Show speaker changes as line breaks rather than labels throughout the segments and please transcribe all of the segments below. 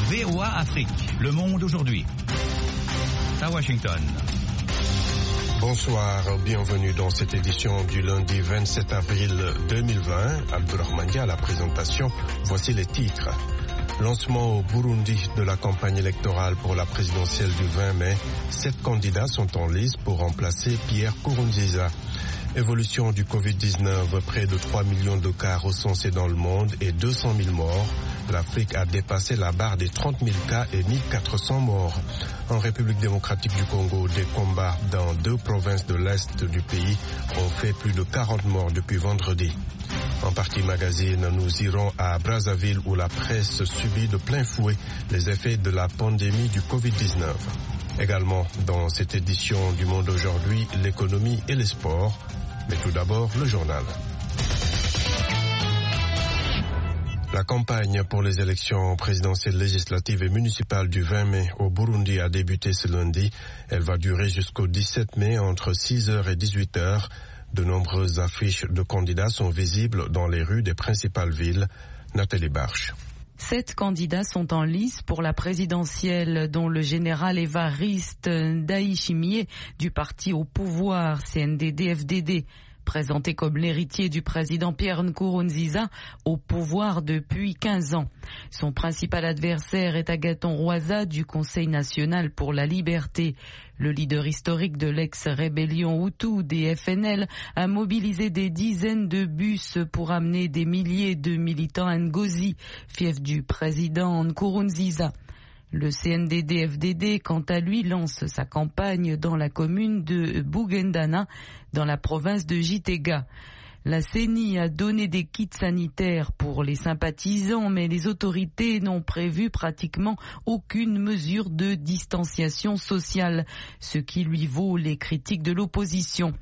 VOA Afrique, le monde aujourd'hui. À Washington.
Bonsoir, bienvenue dans cette édition du lundi 27 avril 2020. Abdourahmane à la présentation, voici les titres. Lancement au Burundi de la campagne électorale pour la présidentielle du 20 mai. 7 candidats sont en lice pour remplacer Pierre Nkurunziza. Évolution du Covid-19, près de 3 millions de cas recensés dans le monde et 200 000 morts. L'Afrique a dépassé la barre des 30 000 cas et 1400 morts. En République démocratique du Congo, des combats dans 2 provinces de l'Est du pays ont fait plus de 40 morts depuis vendredi. En partie magazine, nous irons à Brazzaville où la presse subit de plein fouet les effets de la pandémie du Covid-19. Également dans cette édition du Monde aujourd'hui, l'économie et les sports. Mais tout d'abord, le journal. La campagne pour les élections présidentielles, législatives et municipales du 20 mai au Burundi a débuté ce lundi. Elle va durer jusqu'au 17 mai entre 6h et 18h. De nombreuses affiches de candidats sont visibles dans les rues des principales villes. Nathalie Barche.
7 candidats sont en lice pour la présidentielle, dont le général Évariste Ndayishimiye du parti au pouvoir CNDD-FDD. Présenté comme l'héritier du président Pierre Nkurunziza au pouvoir depuis 15 ans. Son principal adversaire est Agathon Rwasa du Conseil national pour la liberté. Le leader historique de l'ex-rébellion Hutu des FNL a mobilisé des dizaines de bus pour amener des milliers de militants à Ngozi, fief du président Nkurunziza. Le CNDD-FDD, quant à lui, lance sa campagne dans la commune de Bugendana, dans la province de Gitega. La CENI a donné des kits sanitaires pour les sympathisants, mais les autorités n'ont prévu pratiquement aucune mesure de distanciation sociale, ce qui lui vaut les critiques de l'opposition.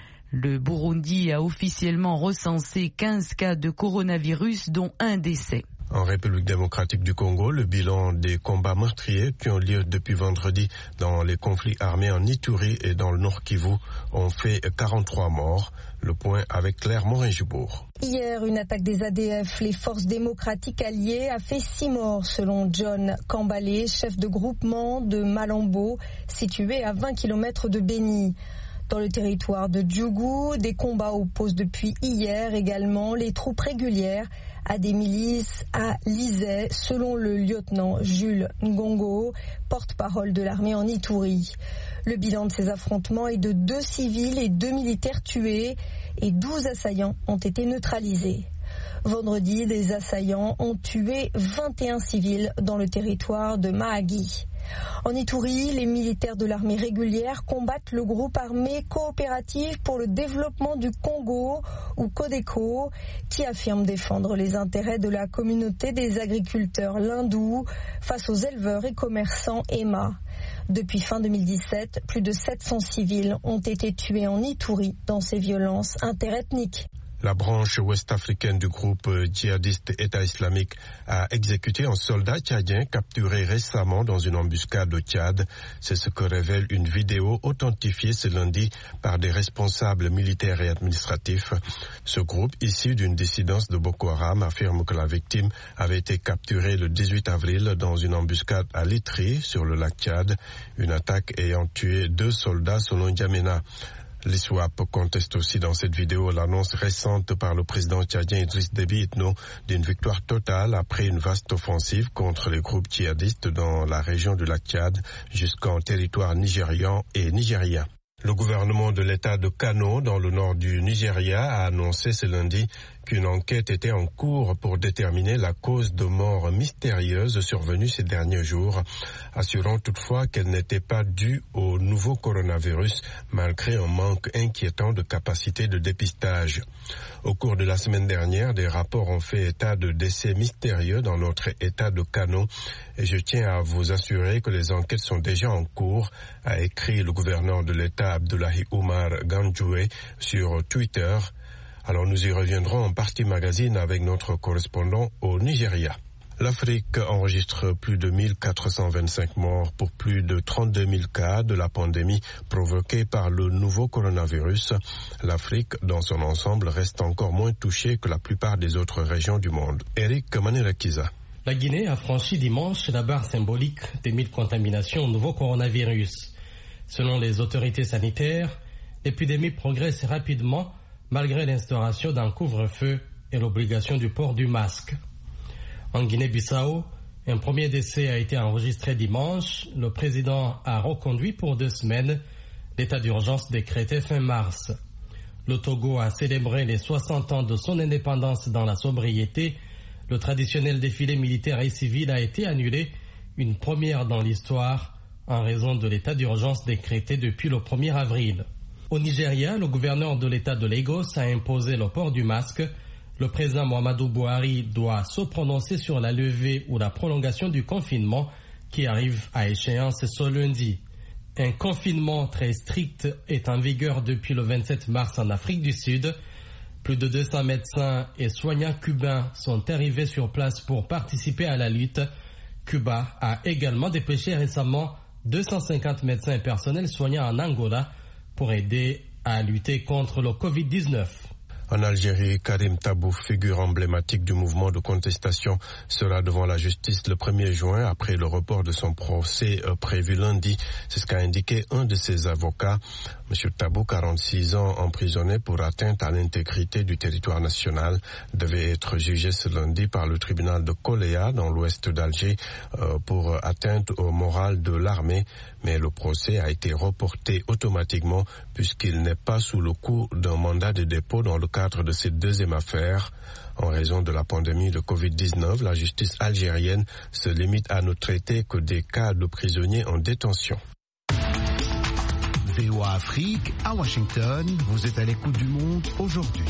Le Burundi a officiellement recensé 15 cas de coronavirus, dont un décès.
En République démocratique du Congo, le bilan des combats meurtriers qui ont lieu depuis vendredi dans les conflits armés en Ituri et dans le Nord Kivu ont fait 43 morts. Le point avec Claire Morin-Jubour.
Hier, une attaque des ADF, les forces démocratiques alliées, a fait 6 morts selon John Kambale, chef de groupement de Malambo, situé à 20 km de Beni. Dans le territoire de Djougou, des combats opposent depuis hier également les troupes régulières à des milices à Lizay, selon le lieutenant Jules Ngongo, porte-parole de l'armée en Ituri. Le bilan de ces affrontements est de 2 civils et 2 militaires tués et 12 assaillants ont été neutralisés. Vendredi, les assaillants ont tué 21 civils dans le territoire de Mahagi. En Ituri, les militaires de l'armée régulière combattent le groupe armé coopératif pour le développement du Congo, ou Codeco, qui affirme défendre les intérêts de la communauté des agriculteurs lindous face aux éleveurs et commerçants EMA. Depuis fin 2017, plus de 700 civils ont été tués en Ituri dans ces violences interethniques.
La branche ouest-africaine du groupe djihadiste État islamique a exécuté un soldat tchadien capturé récemment dans une embuscade au Tchad. C'est ce que révèle une vidéo authentifiée ce lundi par des responsables militaires et administratifs. Ce groupe, issu d'une dissidence de Boko Haram, affirme que la victime avait été capturée le 18 avril dans une embuscade à Litri, sur le lac Tchad, une attaque ayant tué 2 soldats selon N'Djamena. L'ISWAP conteste aussi dans cette vidéo l'annonce récente par le président tchadien Idriss Déby Itno d'une victoire totale après une vaste offensive contre les groupes djihadistes dans la région du lac Tchad jusqu'en territoire nigérian et nigérien. Le gouvernement de l'État de Kano, dans le nord du Nigeria, a annoncé ce lundi qu'une enquête était en cours pour déterminer la cause de mort mystérieuse survenue ces derniers jours, assurant toutefois qu'elle n'était pas due au nouveau coronavirus, malgré un manque inquiétant de capacité de dépistage. Au cours de la semaine dernière, des rapports ont fait état de décès mystérieux dans notre État de Kano, et je tiens à vous assurer que les enquêtes sont déjà en cours, a écrit le gouverneur de l'État Abdullahi Umar Ganjoué sur Twitter. Alors nous y reviendrons en partie magazine avec notre correspondant au Nigeria. L'Afrique enregistre plus de 1425 morts pour plus de 32 000 cas de la pandémie provoquée par le nouveau coronavirus. L'Afrique, dans son ensemble, reste encore moins touchée que la plupart des autres régions du monde. Eric Manirakiza.
La Guinée a franchi dimanche la barre symbolique des 1000 contaminations au nouveau coronavirus. Selon les autorités sanitaires, l'épidémie progresse rapidement malgré l'instauration d'un couvre-feu et l'obligation du port du masque. En Guinée-Bissau, un premier décès a été enregistré dimanche. Le président a reconduit pour 2 semaines l'état d'urgence décrété fin mars. Le Togo a célébré les 60 ans de son indépendance dans la sobriété. Le traditionnel défilé militaire et civil a été annulé, une première dans l'histoire, en raison de l'état d'urgence décrété depuis le 1er avril. Au Nigeria, le gouverneur de l'état de Lagos a imposé le port du masque. Le président Muhammadu Buhari doit se prononcer sur la levée ou la prolongation du confinement qui arrive à échéance ce lundi. Un confinement très strict est en vigueur depuis le 27 mars en Afrique du Sud. Plus de 200 médecins et soignants cubains sont arrivés sur place pour participer à la lutte. Cuba a également dépêché récemment 250 médecins et personnels soignants en Angola pour aider à lutter contre le Covid-19.
En Algérie, Karim Tabou, figure emblématique du mouvement de contestation, sera devant la justice le 1er juin après le report de son procès prévu lundi. C'est ce qu'a indiqué un de ses avocats. M. Tabou, 46 ans, emprisonné pour atteinte à l'intégrité du territoire national, devait être jugé ce lundi par le tribunal de Koléa dans l'ouest d'Alger pour atteinte au moral de l'armée. Mais le procès a été reporté automatiquement puisqu'il n'est pas sous le coup d'un mandat de dépôt dans le cadre de cette deuxième affaire. En raison de la pandémie de Covid-19, la justice algérienne se limite à ne traiter que des cas de prisonniers en détention.
VOA Afrique, à Washington, vous êtes à l'écoute du monde aujourd'hui.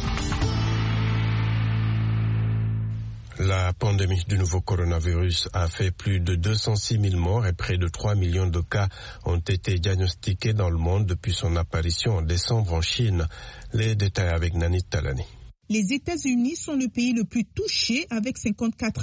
La pandémie du nouveau coronavirus a fait plus de 206 000 morts et près de 3 millions de cas ont été diagnostiqués dans le monde depuis son apparition en décembre en Chine. Les détails avec Nani Talani.
Les États-Unis sont le pays le plus touché avec 54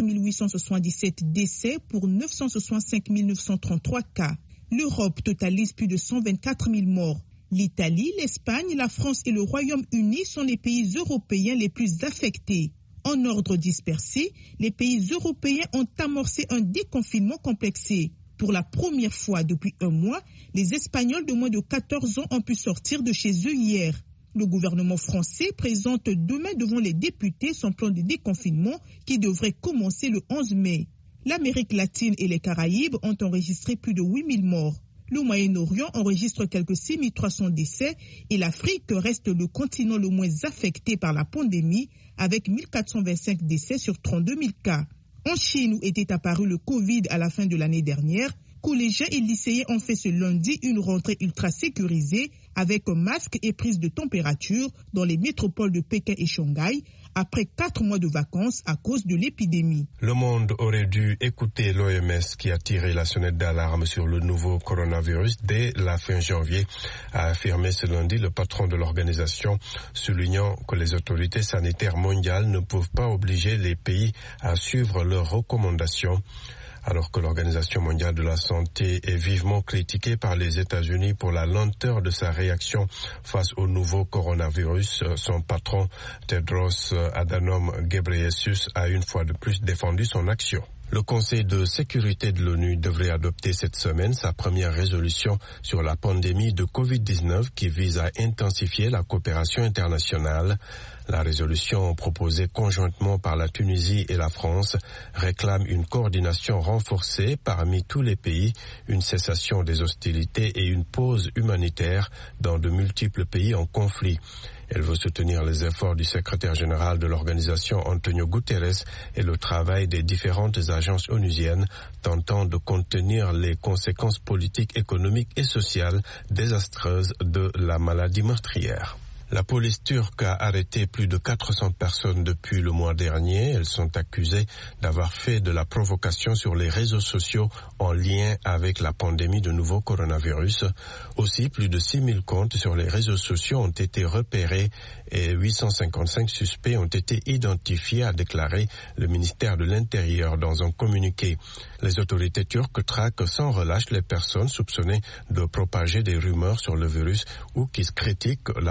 877 décès pour 965 933 cas. L'Europe totalise plus de 124 000 morts. L'Italie, l'Espagne, la France et le Royaume-Uni sont les pays européens les plus affectés. En ordre dispersé, les pays européens ont amorcé un déconfinement complexé. Pour la première fois depuis un mois, les Espagnols de moins de 14 ans ont pu sortir de chez eux hier. Le gouvernement français présente demain devant les députés son plan de déconfinement qui devrait commencer le 11 mai. L'Amérique latine et les Caraïbes ont enregistré plus de 8 000 morts. Le Moyen-Orient enregistre quelques 6 300 décès et l'Afrique reste le continent le moins affecté par la pandémie avec 1425 décès sur 32 000 cas. En Chine, où était apparu le Covid à la fin de l'année dernière, collégiens et lycéens ont fait ce lundi une rentrée ultra sécurisée avec masque et prise de température dans les métropoles de Pékin et Shanghai après 4 mois de vacances à cause de l'épidémie.
Le monde aurait dû écouter l'OMS qui a tiré la sonnette d'alarme sur le nouveau coronavirus dès la fin janvier, a affirmé ce lundi le patron de l'organisation, soulignant que les autorités sanitaires mondiales ne peuvent pas obliger les pays à suivre leurs recommandations. Alors que l'Organisation mondiale de la santé est vivement critiquée par les États-Unis pour la lenteur de sa réaction face au nouveau coronavirus, son patron Tedros Adhanom Ghebreyesus a une fois de plus défendu son action. Le Conseil de sécurité de l'ONU devrait adopter cette semaine sa première résolution sur la pandémie de Covid-19 qui vise à intensifier la coopération internationale. La résolution proposée conjointement par la Tunisie et la France réclame une coordination renforcée parmi tous les pays, une cessation des hostilités et une pause humanitaire dans de multiples pays en conflit. Elle veut soutenir les efforts du secrétaire général de l'organisation Antonio Guterres et le travail des différentes agences onusiennes tentant de contenir les conséquences politiques, économiques et sociales désastreuses de la maladie meurtrière. La police turque a arrêté plus de 400 personnes depuis le mois dernier. Elles sont accusées d'avoir fait de la provocation sur les réseaux sociaux en lien avec la pandémie de nouveau coronavirus. Aussi, plus de 6 000 comptes sur les réseaux sociaux ont été repérés et 855 suspects ont été identifiés, a déclaré le ministère de l'Intérieur dans un communiqué. Les autorités turques traquent sans relâche les personnes soupçonnées de propager des rumeurs sur le virus ou qui critiquent la gestion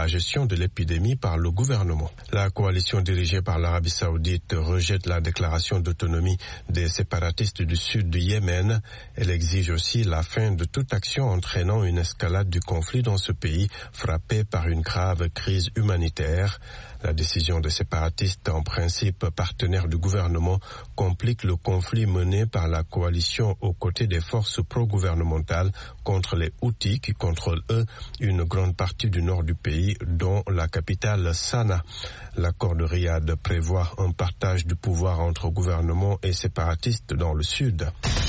gestion de l'épidémie par le gouvernement. La coalition dirigée par l'Arabie Saoudite rejette la déclaration d'autonomie des séparatistes du sud du Yémen. Elle exige aussi la fin de toute action entraînant une escalade du conflit dans ce pays frappé par une grave crise humanitaire. La décision des séparatistes, en principe partenaires du gouvernement, complique le conflit mené par la coalition aux côtés des forces pro-gouvernementales contre les Houthis qui contrôlent, eux, une grande partie du nord du pays, dont la capitale Sanaa. L'accord de Riyad prévoit un partage du pouvoir entre gouvernement et séparatistes dans le sud.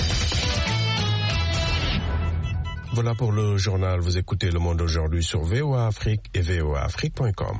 Voilà pour le journal. Vous écoutez Le Monde aujourd'hui sur VOA Afrique et voaafrique.com.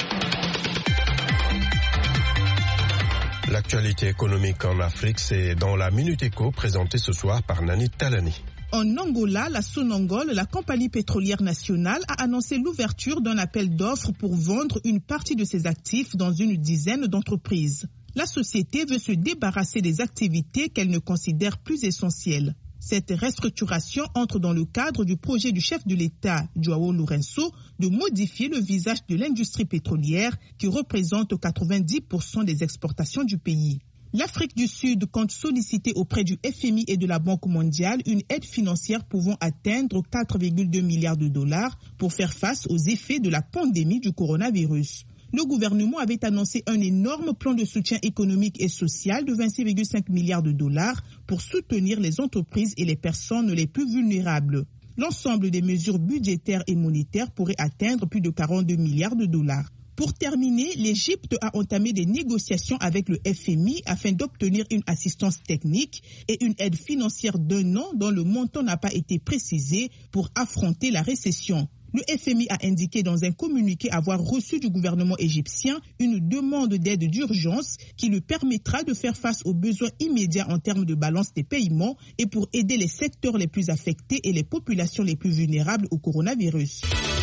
L'actualité économique en Afrique, c'est dans la Minute Éco présentée ce soir par Nani Talani.
En Angola, la Sonangol, la compagnie pétrolière nationale, a annoncé l'ouverture d'un appel d'offres pour vendre une partie de ses actifs dans une dizaine d'entreprises. La société veut se débarrasser des activités qu'elle ne considère plus essentielles. Cette restructuration entre dans le cadre du projet du chef de l'État, João Lourenço, de modifier le visage de l'industrie pétrolière qui représente 90% des exportations du pays. L'Afrique du Sud compte solliciter auprès du FMI et de la Banque mondiale une aide financière pouvant atteindre 4,2 milliards de dollars pour faire face aux effets de la pandémie du coronavirus. Le gouvernement avait annoncé un énorme plan de soutien économique et social de 26,5 milliards de dollars pour soutenir les entreprises et les personnes les plus vulnérables. L'ensemble des mesures budgétaires et monétaires pourrait atteindre plus de 42 milliards de dollars. Pour terminer, l'Égypte a entamé des négociations avec le FMI afin d'obtenir une assistance technique et une aide financière d'1 an dont le montant n'a pas été précisé pour affronter la récession. Le FMI a indiqué dans un communiqué avoir reçu du gouvernement égyptien une demande d'aide d'urgence qui lui permettra de faire face aux besoins immédiats en termes de balance des paiements et pour aider les secteurs les plus affectés et les populations les plus vulnérables au coronavirus.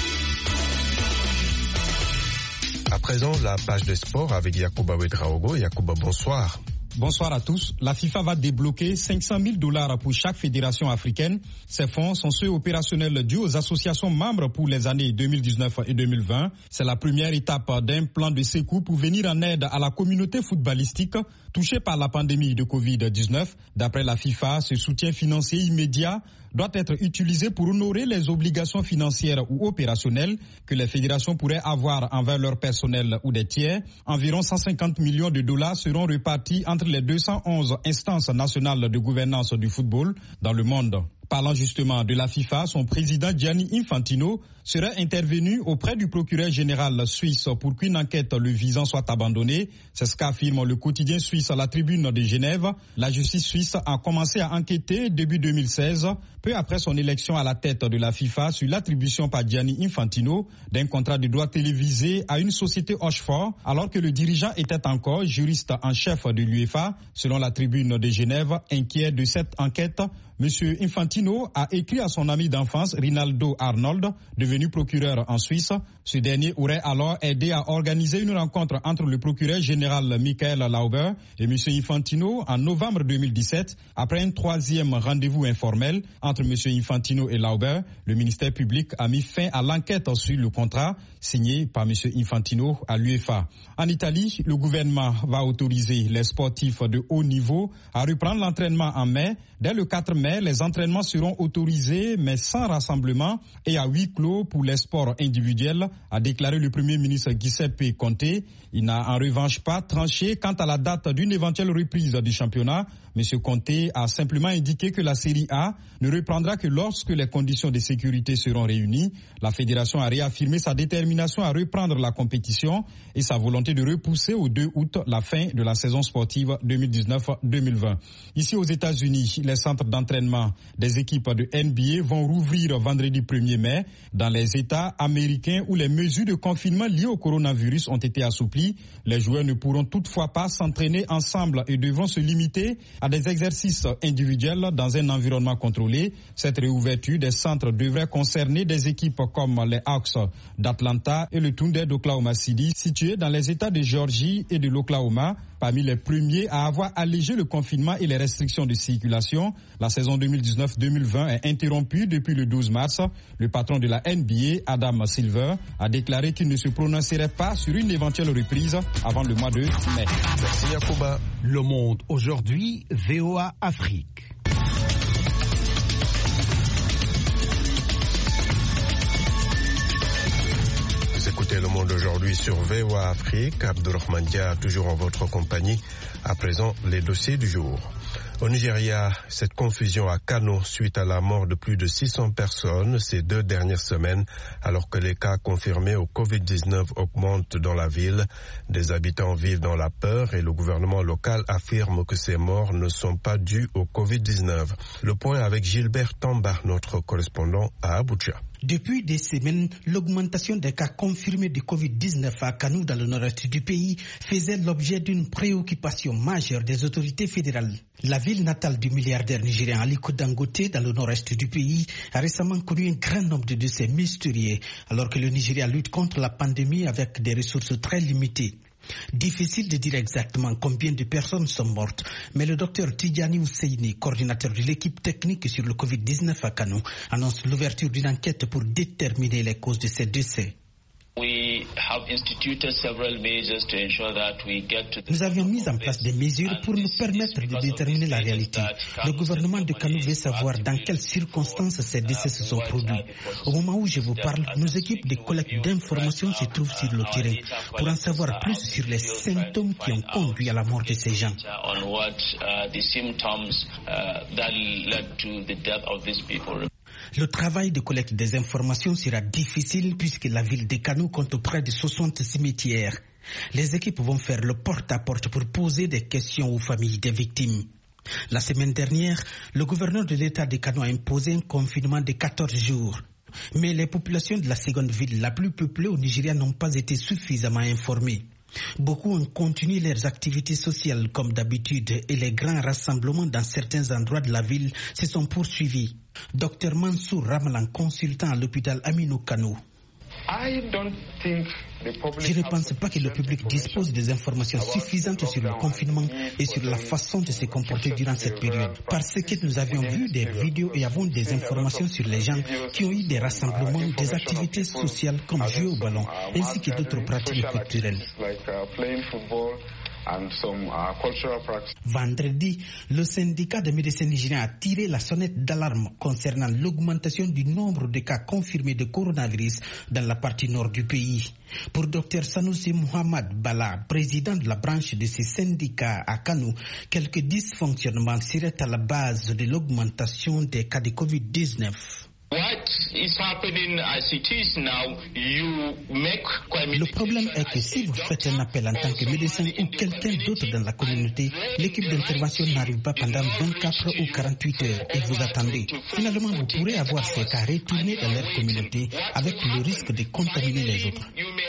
À présent, la page des sports avec Yacouba Ouedraogo. Yacouba, bonsoir.
Bonsoir à tous. La FIFA va débloquer 500 000 $ pour chaque fédération africaine. Ces fonds sont ceux opérationnels dus aux associations membres pour les années 2019 et 2020. C'est la première étape d'un plan de secours pour venir en aide à la communauté footballistique touchée par la pandémie de Covid-19. D'après la FIFA, ce soutien financier immédiat doit être utilisé pour honorer les obligations financières ou opérationnelles que les fédérations pourraient avoir envers leur personnel ou des tiers. Environ 150 millions de $ seront repartis entre les 211 instances nationales de gouvernance du football dans le monde. Parlant justement de la FIFA, son président Gianni Infantino serait intervenu auprès du procureur général suisse pour qu'une enquête le visant soit abandonnée. C'est ce qu'affirme le quotidien suisse à la Tribune de Genève. La justice suisse a commencé à enquêter début 2016, peu après son élection à la tête de la FIFA, sur l'attribution par Gianni Infantino d'un contrat de droit télévisé à une société Hochefort, alors que le dirigeant était encore juriste en chef de l'UEFA. Selon la Tribune de Genève, inquiet de cette enquête, M. Infantino a écrit à son ami d'enfance, Rinaldo Arnold, devenu procureur en Suisse. Ce dernier aurait alors aidé à organiser une rencontre entre le procureur général Michael Lauber et M. Infantino en novembre 2017. Après un troisième rendez-vous informel entre M. Infantino et Lauber, le ministère public a mis fin à l'enquête sur le contrat signé par M. Infantino à l'UEFA. En Italie, le gouvernement va autoriser les sportifs de haut niveau à reprendre l'entraînement en mai. Dès le 4 mai, les entraînements seront autorisés, mais sans rassemblement et à huis clos pour les sports individuels, a déclaré le Premier ministre Giuseppe Conte. Il n'a en revanche pas tranché quant à la date d'une éventuelle reprise du championnat. M. Conte a simplement indiqué que la Série A ne reprendra que lorsque les conditions de sécurité seront réunies. La fédération a réaffirmé sa détermination à reprendre la compétition et sa volonté de repousser au 2 août la fin de la saison sportive 2019-2020. Ici aux États-Unis, les centres d'entraînement des équipes de NBA vont rouvrir vendredi 1er mai. Dans les États américains où les mesures de confinement liées au coronavirus ont été assouplies, les joueurs ne pourront toutefois pas s'entraîner ensemble et devront se limiter à des exercices individuels dans un environnement contrôlé. Cette réouverture des centres devrait concerner des équipes comme les Hawks d'Atlanta et le Thunder d'Oklahoma City, situés dans les États de Géorgie et de l'Oklahoma. parmi les premiers à avoir allégé le confinement et les restrictions de circulation. La saison 2019-2020 est interrompue depuis le 12 mars. Le patron de la NBA, Adam Silver, a déclaré qu'il ne se prononcerait pas sur une éventuelle reprise avant le mois de mai.
Merci Yacouba.
Le Monde aujourd'hui, VOA Afrique.
Vous écoutez Le Monde aujourd'hui sur VOA Afrique. Abdourahmane Dia, toujours en votre compagnie. À présent, les dossiers du jour. Au Nigeria, cette confusion à Kano suite à la mort de plus de 600 personnes ces 2 dernières semaines, alors que les cas confirmés au Covid-19 augmentent dans la ville. Des habitants vivent dans la peur et le gouvernement local affirme que ces morts ne sont pas dues au Covid-19. Le point avec Gilbert Tamba, notre correspondant à Abuja.
Depuis des semaines, l'augmentation des cas confirmés de Covid-19 à Kano dans le nord-est du pays faisait l'objet d'une préoccupation majeure des autorités fédérales. La ville natale du milliardaire nigérien Aliko Dangote dans le nord-est du pays a récemment connu un grand nombre de décès mystérieux alors que le Nigeria lutte contre la pandémie avec des ressources très limitées. Difficile de dire exactement combien de personnes sont mortes, mais le docteur Tidjani Ousseini, coordinateur de l'équipe technique sur le Covid-19 à Kano, annonce l'ouverture d'une enquête pour déterminer les causes de ces décès. Nous avions mis en place des mesures pour nous permettre de déterminer la réalité. Le gouvernement de Kano veut savoir dans quelles circonstances ces décès se sont produits. Au moment où je vous parle, nos équipes de collecte d'informations se trouvent sur le terrain pour en savoir plus sur les symptômes qui ont conduit à la mort de ces gens. Le travail de collecte des informations sera difficile puisque la ville de Kano compte près de 60 cimetières. Les équipes vont faire le porte-à-porte pour poser des questions aux familles des victimes. La semaine dernière, le gouverneur de l'État de Kano a imposé un confinement de 14 jours. Mais les populations de la seconde ville la plus peuplée au Nigeria n'ont pas été suffisamment informées. Beaucoup ont continué leurs activités sociales comme d'habitude et les grands rassemblements dans certains endroits de la ville se sont poursuivis. Dr Mansour Ramalan, consultant à l'hôpital Aminu Kano. Je ne pense pas que le public dispose des informations suffisantes sur le confinement et sur la façon de se comporter durant cette période. Parce que nous avions vu des vidéos et avons des informations sur les gens qui ont eu des rassemblements, des activités sociales comme jouer au ballon, ainsi que d'autres pratiques culturelles. Vendredi, le syndicat des médecins nigériens a tiré la sonnette d'alarme concernant l'augmentation du nombre de cas confirmés de coronavirus dans la partie nord du pays. Pour Dr Sanusi Mohamed Bala, président de la branche de ces syndicats à Kano, quelques dysfonctionnements seraient à la base de l'augmentation des cas de Covid-19. Le problème est que si vous faites un appel en tant que médecin ou quelqu'un d'autre dans la communauté, l'équipe d'intervention n'arrive pas pendant 24 ou 48 heures et vous attendez. Finalement, vous pourrez avoir ces cas retournés dans leur communauté avec le risque de contaminer les autres.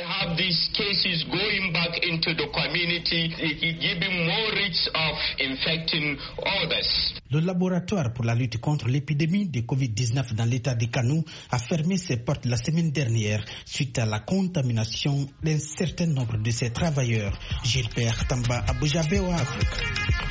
Le laboratoire pour la lutte contre l'épidémie de Covid-19 dans l'état de Kano a fermé ses portes la semaine dernière suite à la contamination d'un certain nombre de ses travailleurs. Gilbert Tamba, Abuja, VOA Afrique.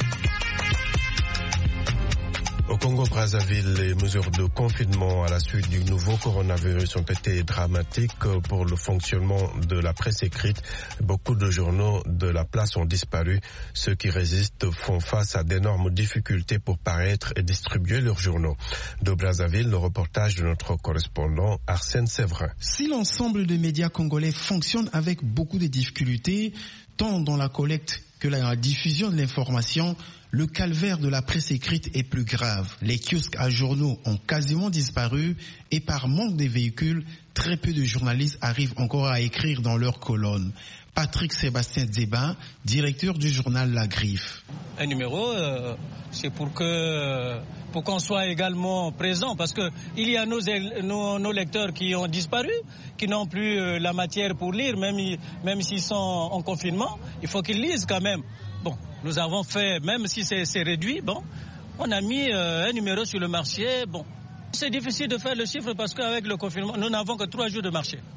Au Congo-Brazzaville, les mesures de confinement à la suite du nouveau coronavirus ont été dramatiques pour le fonctionnement de la presse écrite. Beaucoup de journaux de la place ont disparu. Ceux qui résistent font face à d'énormes difficultés pour paraître et distribuer leurs journaux. De Brazzaville, le reportage de notre correspondant Arsène Séverin.
Si l'ensemble des médias congolais fonctionne avec beaucoup de difficultés, tant dans la collecte que la diffusion de l'information, le calvaire de la presse écrite est plus grave. Les kiosques à journaux ont quasiment disparu et par manque de véhicules, très peu de journalistes arrivent encore à écrire dans leurs colonnes. Patrick Sébastien Dzeba, directeur du journal La Griffe.
Un numéro, c'est pour qu'on soit également présent, parce que il y a nos lecteurs qui ont disparu, qui n'ont plus la matière pour lire, même s'ils sont en confinement, il faut qu'ils lisent quand même. Bon, nous avons fait, même si c'est réduit, bon, on a mis un numéro sur le marché, bon. C'est difficile de faire le chiffre parce qu'avec le confinement, nous n'avons que 3 jours de marché.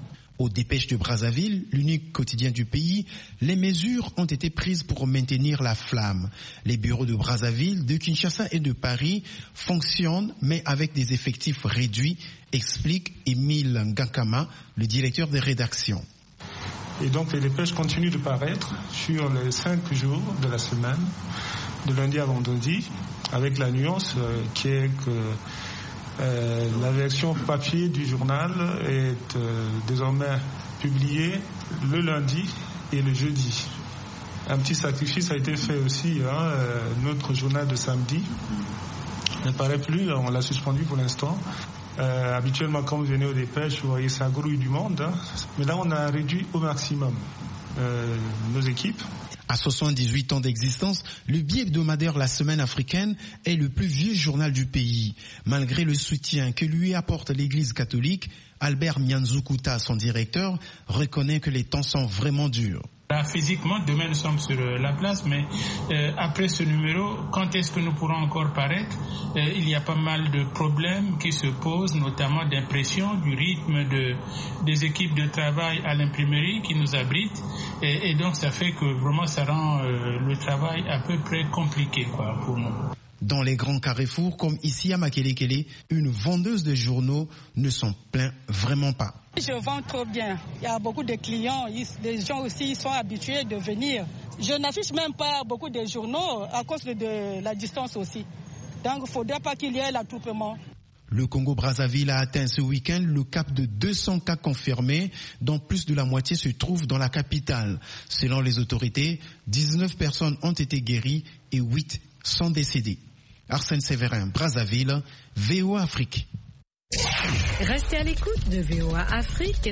Aux Dépêches de Brazzaville, l'unique quotidien du pays, les mesures ont été prises pour maintenir la flamme. Les bureaux de Brazzaville, de Kinshasa et de Paris fonctionnent, mais avec des effectifs réduits, explique Émile Ngankama, le directeur des rédactions.
Et donc les dépêches continuent de paraître sur les 5 jours de la semaine, de lundi à vendredi, avec la nuance qui est que la version papier du journal est désormais publiée le lundi et le jeudi. Un petit sacrifice a été fait aussi, notre journal de samedi ne paraît plus, on l'a suspendu pour l'instant. Habituellement, quand vous venez aux dépêches, vous voyez, ça grouille du monde. Mais là, on a réduit au maximum nos équipes.
À 78 ans d'existence, le bi-hebdomadaire La Semaine africaine est le plus vieux journal du pays. Malgré le soutien que lui apporte l'Église catholique, Albert Mianzukuta, son directeur, reconnaît que les temps sont vraiment durs.
Physiquement, demain nous sommes sur la place, mais après ce numéro, quand est-ce que nous pourrons encore paraître? Il y a pas mal de problèmes qui se posent, notamment d'impression, du rythme des équipes de travail à l'imprimerie qui nous abritent, et donc ça fait que vraiment ça rend le travail à peu près compliqué pour nous.
Dans les grands carrefours, comme ici à Makelekele, une vendeuse de journaux ne s'en plaint vraiment pas.
Je vends trop bien. Il y a beaucoup de clients, des gens aussi sont habitués de venir. Je n'affiche même pas beaucoup de journaux à cause de la distance aussi. Donc il ne faudrait pas qu'il y ait l'attroupement.
Le Congo-Brazzaville a atteint ce week-end le cap de 200 cas confirmés, dont plus de la moitié se trouve dans la capitale. Selon les autorités, 19 personnes ont été guéries et 8 sont décédées. Arsène Séverin, Brazzaville, VOA Afrique.
Restez à l'écoute de VOA Afrique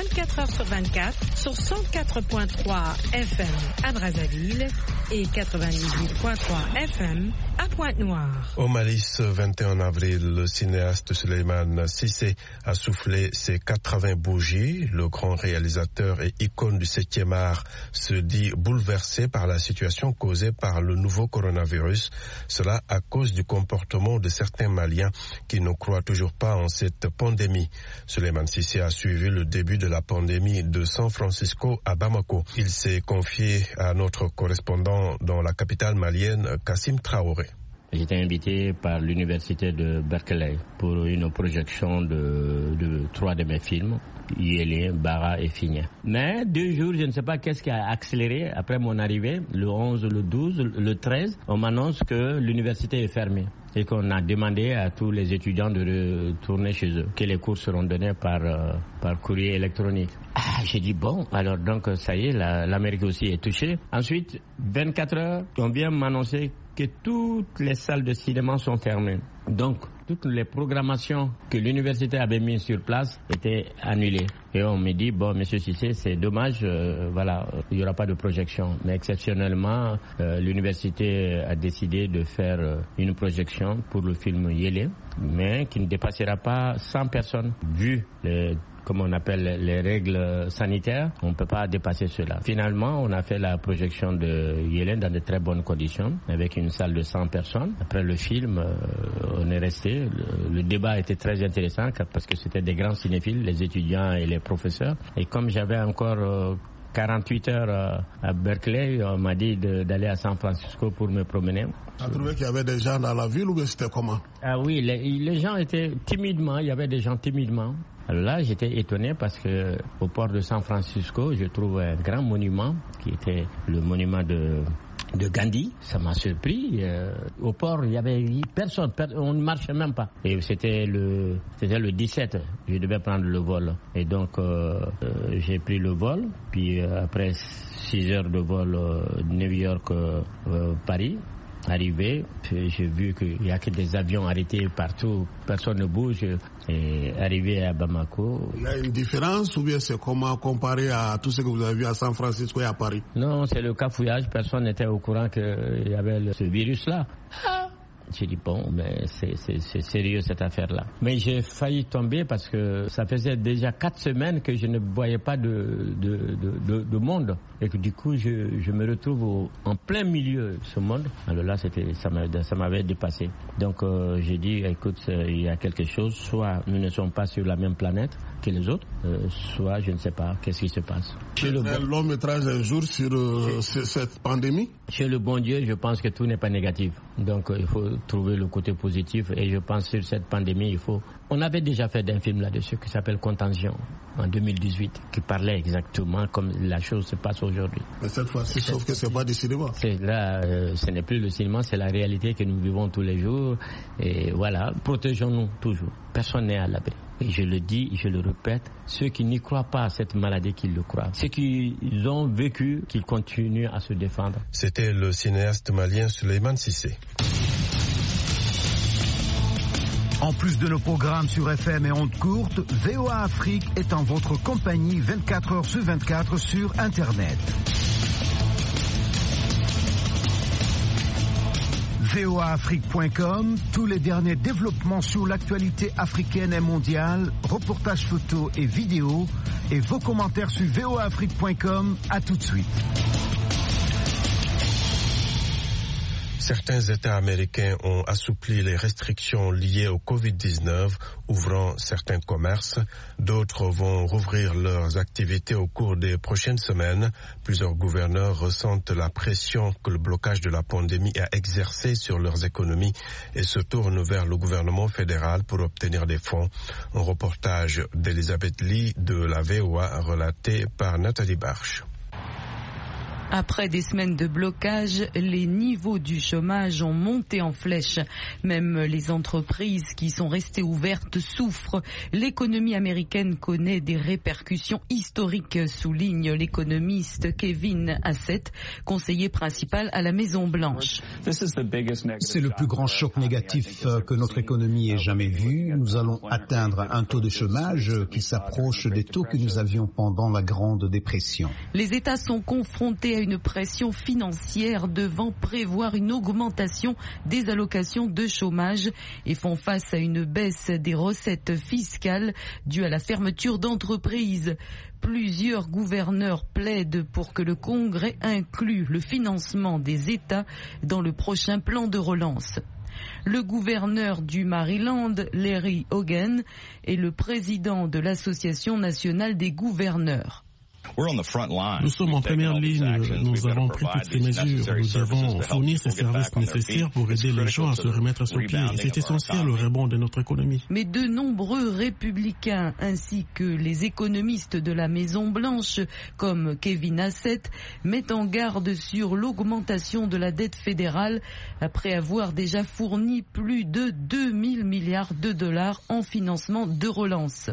24h/24 sur 104.3 FM à Brazzaville et 98.3 FM à Pointe-Noire.
Au Mali, ce 21 avril, le cinéaste Souleymane Cissé a soufflé ses 80 bougies. Le grand réalisateur et icône du 7e art se dit bouleversé par la situation causée par le nouveau coronavirus. Cela à cause du comportement de certains Maliens qui ne croient toujours pas en cette pandémie. Souleymane Cissé a suivi le début de la pandémie de San Francisco à Bamako. Il s'est confié à notre correspondant dans la capitale malienne, Kassim Traoré.
J'étais invité par l'université de Berkeley pour une projection de 3 de mes films, Yélé, Bara et Figna. Mais 2 jours, je ne sais pas qu'est-ce qui a accéléré après mon arrivée, le 11, le 12, le 13, on m'annonce que l'université est fermée et qu'on a demandé à tous les étudiants de retourner chez eux, que les cours seront donnés par courrier électronique. J'ai dit bon, alors donc ça y est, l'Amérique aussi est touchée. Ensuite, 24 heures, on vient m'annoncer que toutes les salles de cinéma sont fermées. Donc, toutes les programmations que l'université avait mises sur place étaient annulées. Et on me dit, bon, monsieur Cissé, c'est dommage, il n'y aura pas de projection. Mais exceptionnellement, l'université a décidé de faire une projection pour le film Yélé, mais qui ne dépassera pas 100 personnes, vu comme on appelle les règles sanitaires, on ne peut pas dépasser cela. Finalement, on a fait la projection de Yélène dans de très bonnes conditions, avec une salle de 100 personnes. Après le film, on est resté. Le débat était très intéressant parce que c'était des grands cinéphiles, les étudiants et les professeurs. Et comme j'avais encore 48 heures à Berkeley, on m'a dit d'aller à San Francisco pour me promener.
Tu as trouvé qu'il y avait des gens dans la ville ou bien c'était comment?
Ah oui, les gens étaient timidement, il y avait des gens timidement. Alors là, j'étais étonné parce que au port de San Francisco, je trouve un grand monument qui était le monument de Gandhi. Ça m'a surpris. Au port, il y avait personne, on ne marchait même pas. Et c'était le 17, je devais prendre le vol. Et donc, j'ai pris le vol. Puis après 6 heures de vol New York-Paris, arrivé, j'ai vu qu'il n'y a que des avions arrêtés partout, personne ne bouge. Et arrivé à Bamako.
Il y a une différence ou bien c'est comment comparé à tout ce que vous avez vu à San Francisco et à Paris?
Non, c'est le cafouillage, personne n'était au courant qu'il y avait ce virus-là. J'ai dit bon, mais c'est sérieux cette affaire-là. Mais j'ai failli tomber parce que ça faisait déjà 4 semaines que je ne voyais pas de monde. Et que du coup, je me retrouve en plein milieu de ce monde. Alors là, ça m'avait dépassé. Donc j'ai dit, écoute, il y a quelque chose. Soit nous ne sommes pas sur la même planète que les autres, soit je ne sais pas qu'est-ce qui se passe.
Long métrage un jour sur cette pandémie.
Chez le bon Dieu, je pense que tout n'est pas négatif. Donc il faut trouver le côté positif. Et je pense sur cette pandémie, on avait déjà fait un film là-dessus qui s'appelle Contagion en 2018, qui parlait exactement comme la chose se passe aujourd'hui.
Mais cette fois-ci, sauf que c'est pas du cinéma.
Ce n'est plus le cinéma, c'est la réalité que nous vivons tous les jours. Et voilà, protégeons-nous toujours. Personne n'est à l'abri. Et je le dis, je le répète, ceux qui n'y croient pas à cette maladie, qu'ils le croient. Ceux qui l'ont vécu, qui continuent à se défendre.
C'était le cinéaste malien Souleymane Cissé.
En plus de nos programmes sur FM et ondes courtes, VOA Afrique est en votre compagnie 24 heures sur 24 sur Internet. voaafrique.com, tous les derniers développements sur l'actualité africaine et mondiale, reportages photos et vidéos, et vos commentaires sur voaafrique.com. À tout de suite.
Certains États américains ont assoupli les restrictions liées au Covid-19, ouvrant certains commerces. D'autres vont rouvrir leurs activités au cours des prochaines semaines. Plusieurs gouverneurs ressentent la pression que le blocage de la pandémie a exercée sur leurs économies et se tournent vers le gouvernement fédéral pour obtenir des fonds. Un reportage d'Elisabeth Lee de la VOA relaté par Nathalie Barche.
Après des semaines de blocage, les niveaux du chômage ont monté en flèche. Même les entreprises qui sont restées ouvertes souffrent. L'économie américaine connaît des répercussions historiques, souligne l'économiste Kevin Hassett, conseiller principal à la Maison-Blanche.
C'est le plus grand choc négatif que notre économie ait jamais vu. Nous allons atteindre un taux de chômage qui s'approche des taux que nous avions pendant la Grande Dépression.
Les États sont confrontés à une pression financière devant prévoir une augmentation des allocations de chômage et font face à une baisse des recettes fiscales dues à la fermeture d'entreprises. Plusieurs gouverneurs plaident pour que le Congrès inclue le financement des États dans le prochain plan de relance. Le gouverneur du Maryland, Larry Hogan, est le président de l'Association nationale des gouverneurs.
Nous sommes en première ligne, nous avons pris toutes ces mesures, nous devons fournir ces services nécessaires pour aider les gens à se remettre sur pied. C'est essentiel au rebond de notre économie.
Mais de nombreux républicains ainsi que les économistes de la Maison-Blanche, comme Kevin Hassett, mettent en garde sur l'augmentation de la dette fédérale après avoir déjà fourni plus de 2 000 milliards de dollars en financement de relance.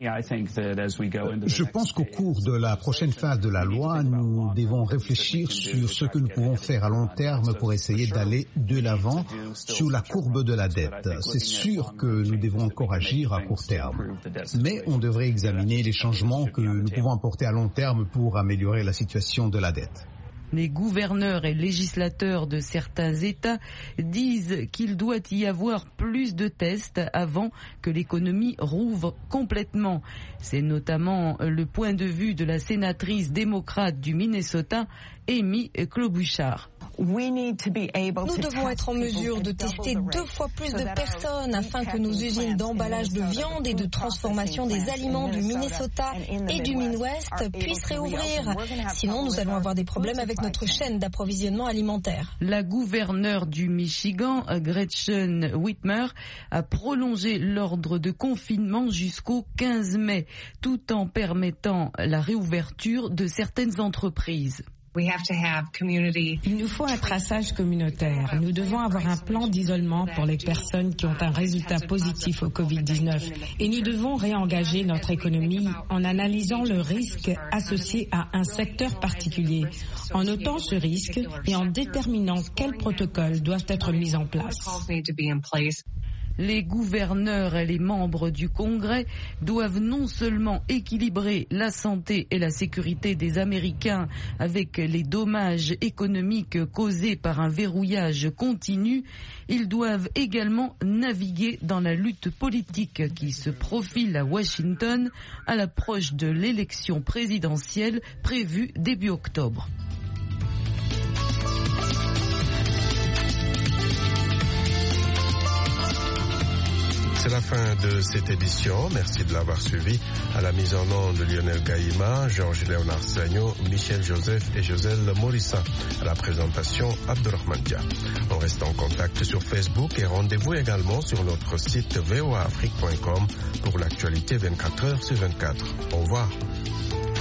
Je pense qu'au cours de la prochaine phase de la loi, nous devons réfléchir sur ce que nous pouvons faire à long terme pour essayer d'aller de l'avant sur la courbe de la dette. C'est sûr que nous devons encore agir à court terme, mais on devrait examiner les changements que nous pouvons apporter à long terme pour améliorer la situation de la dette.
Les gouverneurs et législateurs de certains États disent qu'il doit y avoir plus de tests avant que l'économie rouvre complètement. C'est notamment le point de vue de la sénatrice démocrate du Minnesota, Amy Klobuchar.
Nous devons être en mesure de tester 2 fois plus de personnes afin que nos usines d'emballage de viande et de transformation des aliments du Minnesota et du Midwest puissent réouvrir. Sinon, nous allons avoir des problèmes avec notre chaîne d'approvisionnement alimentaire.
La gouverneure du Michigan, Gretchen Whitmer, a prolongé l'ordre de confinement jusqu'au 15 mai, tout en permettant la réouverture de certaines entreprises.
Il nous faut un traçage communautaire. Nous devons avoir un plan d'isolement pour les personnes qui ont un résultat positif au Covid-19. Et nous devons réengager notre économie en analysant le risque associé à un secteur particulier, en notant ce risque et en déterminant quels protocoles doivent être mis en place.
Les gouverneurs et les membres du Congrès doivent non seulement équilibrer la santé et la sécurité des Américains avec les dommages économiques causés par un verrouillage continu, ils doivent également naviguer dans la lutte politique qui se profile à Washington à l'approche de l'élection présidentielle prévue début octobre.
C'est la fin de cette édition. Merci de l'avoir suivi. À la mise en onde de Lionel Gaïma, Georges-Léonard Sagno, Michel Joseph et Joselle Morissa. À la présentation, Abdurrahman Dia. On reste en contact sur Facebook et rendez-vous également sur notre site voaafrique.com pour l'actualité 24h sur 24. Au revoir.